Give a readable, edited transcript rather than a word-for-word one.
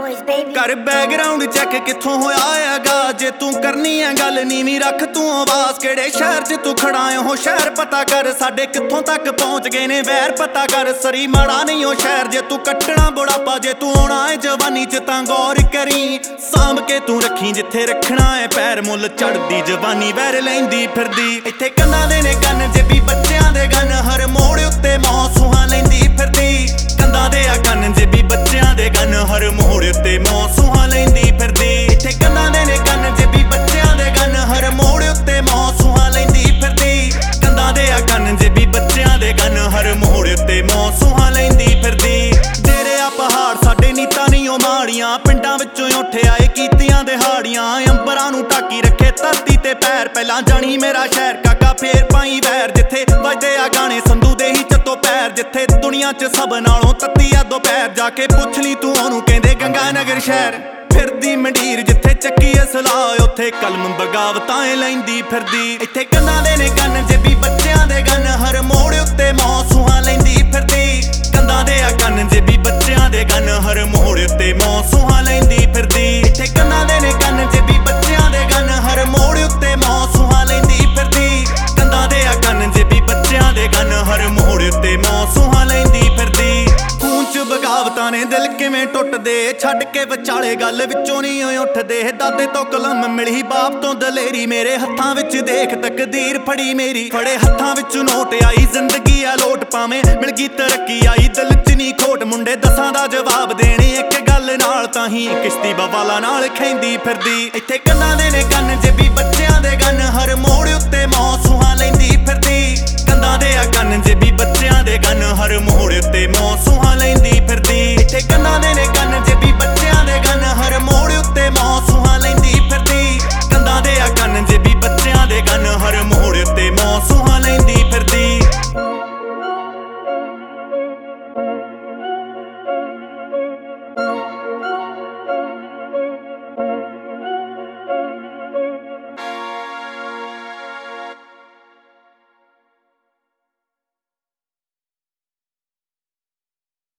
boys, baby। ਕਰ background check ਕਿੱਥੋਂ ਹੋਇਆ ਹੈਗਾ, ਜੇ ਤੂੰ ਕਰਨੀ ਹੈ ਗੱਲ ਨੀਵੀਂ ਰੱਖ ਤੂੰ ਆਵਾਜ਼। ਕਿਹੜੇ ਸ਼ਹਿਰ 'ਚ ਤੂੰ ਖੜਾ ਹੋ ਸ਼ਹਿਰ ਪਤਾ ਕਰ, ਸਾਡੇ ਕਿੱਥੋਂ ਤੱਕ ਪਹੁੰਚ ਗਏ ਨੇ ਵੈਰ ਪਤਾ ਕਰ। ਸਰੀ ਮਾੜਾ ਨਹੀਂ ਉਹ ਸ਼ਹਿਰ ਜੇ ਤੂੰ ਕੱਟਣਾ ਬੁਢਾਪਾ, ਜੇ ਤੂੰ ਆਉਣਾ ਹੈ ਜਵਾਨੀ 'ਚ ਤਾਂ ਗੌਰ ਕਰੀ। ਸਾਂਭ ਕੇ ਤੂੰ ਰੱਖੀ ਜਿੱਥੇ ਰੱਖਣਾ ਹੈ ਪੈਰ, ਮੁੱਲ ਚੜਦੀ ਜਵਾਨੀ ਵੈਰ ਲੈਂਦੀ ਫਿਰਦੀ। ਇੱਥੇ ਕੰਨਾਂ ਦੇ ਨੇ ਕੰਨ ਜੇਬੀ ਬੱਚਿਆਂ ਦੇ ਗਨ, ਹਰ ਮੋੜ ਉੱਤੇ ਮੌਸੂਹਾਂ ਲੈਂਦੀ ਫਿਰਦੀ। ਕੰਨਾਂ ਦੇ ਆ ਕੰਨ ਜੇਬੀ ਬੱਚਿਆਂ ਦੇ ਗਨ, ਹਰ ਮੋੜ ਉੱਤੇ ਮੌਸੂਹਾਂ ਲੈਂਦੀ ਫਿਰਦੀ। ਇੱਥੇ ਕੰਨਾਂ ਦੇ ਨੇ ਕੰਨ ਜੇਬੀ ਬੱਚਿਆਂ ਦੇ ਗਨ, ਹਰ ਮੋੜ ਉੱਤੇ ਮੌਸੂਹਾਂ ਲੈਂਦੀ ਫਿਰਦੀ। ਕੰਨਾਂ ਦੇ ਆ ਕੰਨ ਜੇਬੀ ਬੱਚਿਆਂ ਦੇ ਗਨ, ਹਰ ਮੋੜ ਉੱਤੇ ਮੌਸੂਹਾਂ ਲੈਂਦੀ ਫਿਰਦੀ। ਤੇਰੇ ਆ ਪਹਾੜ ਸਾਡੇ ਨੀਤਾਂ ਨਹੀਂ ਉਹ ਮਾੜੀਆਂ, ਪਿੰਡਾਂ ਵਿੱਚੋਂ ਉੱਠ ਆਏ ਕੀਤੀਆਂ ਦਿਹਾੜੀਆਂ। ਅੰਬਰਾਂ ਨੂੰ ਢਾਕੀ ਰੱਖੇ ਧਰਤੀ ਤੇ ਪੈਰ, ਪਹਿਲਾਂ ਜਾਣੀ ਮੇਰਾ ਸ਼ਹਿਰ ਕਾਕਾ ਫੇਰ ਪਾਈ ਵੈਰ। ਜਿੱਥੇ ਵੱਜਦੇ ਆ ਗਾਣੇ ਸੰਧੂ ਦੇ ਹੀ ਚੱਤੋ ਪੈਰ, ਜਿੱਥੇ ਦੁਨੀਆ 'ਚ ਸਭ ਨਾਲੋਂ ਤੱਤੀ ਆ ਦੁਪਹਿਰ। ਜਾ ਕੇ ਪੁੱਛ ਲਈ ਤੂੰ ਉਹਨੂੰ ਕਹਿੰਦੇ ਗੰਗਾ ਨਗਰ ਸ਼ਹਿਰ। ਫਿਰਦੀ ਮੰਡੀਰ ਜਿੱਥੇ ਚੱਕੀ ਅਸਲਾ, ਉੱਥੇ ਕਲਮ ਬਗਾਵਤਾਂ ਲੈਂਦੀ ਫਿਰਦੀ। ਇੱਥੇ ਕੰਨਾਂ ਦੇ ਨੇ ਕੰਨ ਜੇਬੀ ਬੱਚਿਆਂ ਦੇ ਗਨ, ਹਰ ਮੋੜ ਉੱਤੇ ਮੌਸੂਹਾਂ ਲੈਂਦੀ ਫਿਰਦੀ। ਕੰਨਾਂ ਦੇ ਆ ਕੰਨ ਜੇਬੀ ਬੱਚਿਆਂ ਦੇ ਗਨ, ਹਰ ਮੋੜ ਉੱਤੇ ਮੌਸੂਹਾਂ ਲੈਂਦੀ ਫਿਰਦੀ। ਇੱਥੇ ਕੰਨਾਂ ਦੇ ਨੇ ਕੰਨ ਜੇਬੀ ਬੱਚਿਆਂ ਦੇ ਗਨ, ਹਰ ਮੋੜ ਉੱਤੇ ਮੌਸੂਹਾਂ ਲੈਂਦੀ ਫਿਰਦੀ। ਕੰਨਾਂ ਦੇ ਆ ਕੰਨ ਜੇਬੀ ਬੱਚਿਆਂ ਦੇ ਗਨ, ਹਰ ਮੋੜ ਉੱਤੇ ਮੌਸੂਹਾਂ ਲੈਂਦੀ ਫਿਰਦੀ। ਖੂਨ 'ਚ ਬਗਾਵਤਾਂ ਨੇ ਦਿਲ ਕਿਵੇਂ ਟੁੱਟਦੇ, ਛੱਡ ਕੇ ਵਿਚਾਲੇ ਗੱਲ ਵਿੱਚੋਂ ਨਹੀਂ ਉੱਠਦੇ। ਦਾਦੇ ਤੋਂ ਕਲਮ ਮਿਲੀ ਬਾਪ ਤੋਂ ਦਲੇਰੀ, ਮੇਰੇ ਹੱਥਾਂ ਵਿੱਚ ਦੇਖ ਤਕਦੀਰ ਫੜੀ ਮੇਰੀ। ਫੜੇ ਹੱਥਾਂ ਵਿੱਚ ਨੋਟ ਆਈ ਜ਼ਿੰਦਗੀ ਆ ਲੋਟ, ਭਾਵੇਂ ਮਿਲ ਗਈ ਤਰੱਕੀ ਆਈ ਦਿਲ 'ਚ ਨਹੀਂ ਖੋਟ। ਮੁੰਡੇ ਦਸਾਂ ਦਾ ਜਵਾਬ ਦੇਣੇ ਇੱਕ ਗੱਲ ਨਾਲ, ਤਾਂ ਹੀ ਕਿਸ਼ਤੀ ਬਵਾਲਾ ਨਾਲ ਖੈਂਦੀ ਫਿਰਦੀ। ਇੱਥੇ ਕੰਨਾਂ ਦੇ ਨੇ ਕੰਨ ਜੇਬੀ ਬੱਚਿਆਂ ਦੇ ਗਨ, ਹਰ ਮੋੜ